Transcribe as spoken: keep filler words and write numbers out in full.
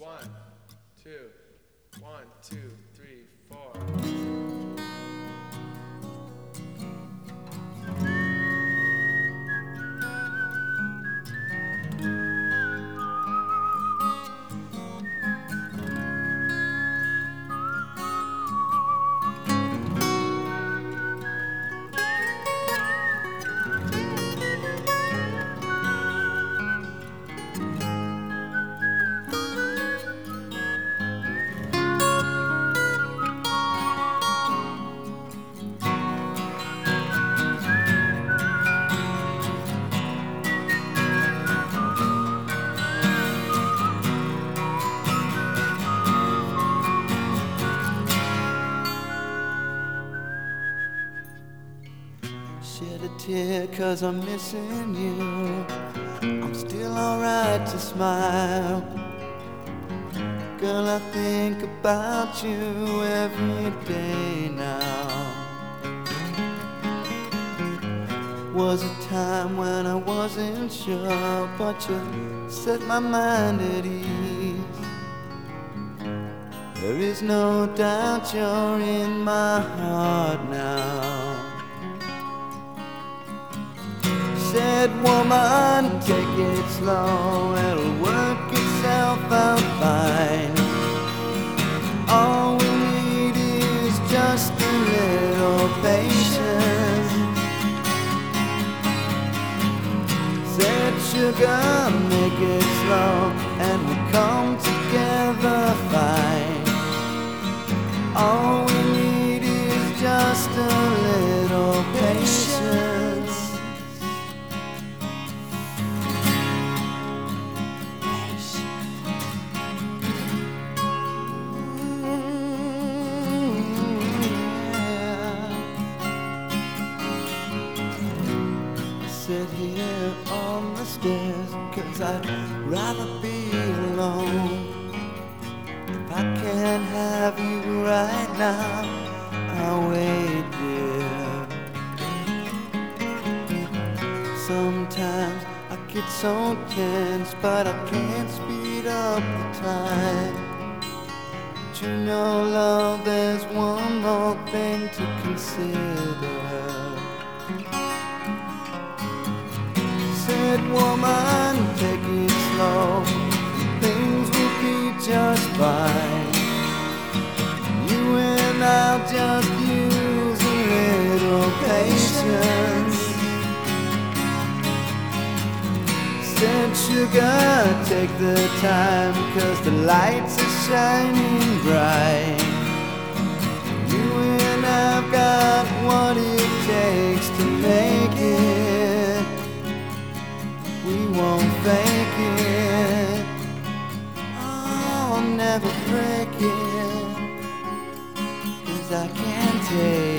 One, two, one, two, three, four. Shed a tear cause I'm missing you. I'm still alright to smile. Girl, I think about you every day now. Was a time when I wasn't sure, but you set my mind at ease. There is no doubt you're in my heart now. Said, woman, take it slow, it'll work itself out fine. All we need is just a little patience. Said, sugar, make it slow, and we'll come together fine. All we need is just a little patience. Sit here on the stairs, cause I'd rather be alone. If I can't have you right now, I'll wait, dear. Sometimes I get so tense, but I can't speed up the time. But you know, love, there's one more thing to consider. Said, woman, take it slow, things will be just fine. You and I'll just use a little patience. Said, sugar, take the time, cause the lights are shining bright. You and I've got what it takes to make it. We won't fake it, I'll never break it, cause I can't take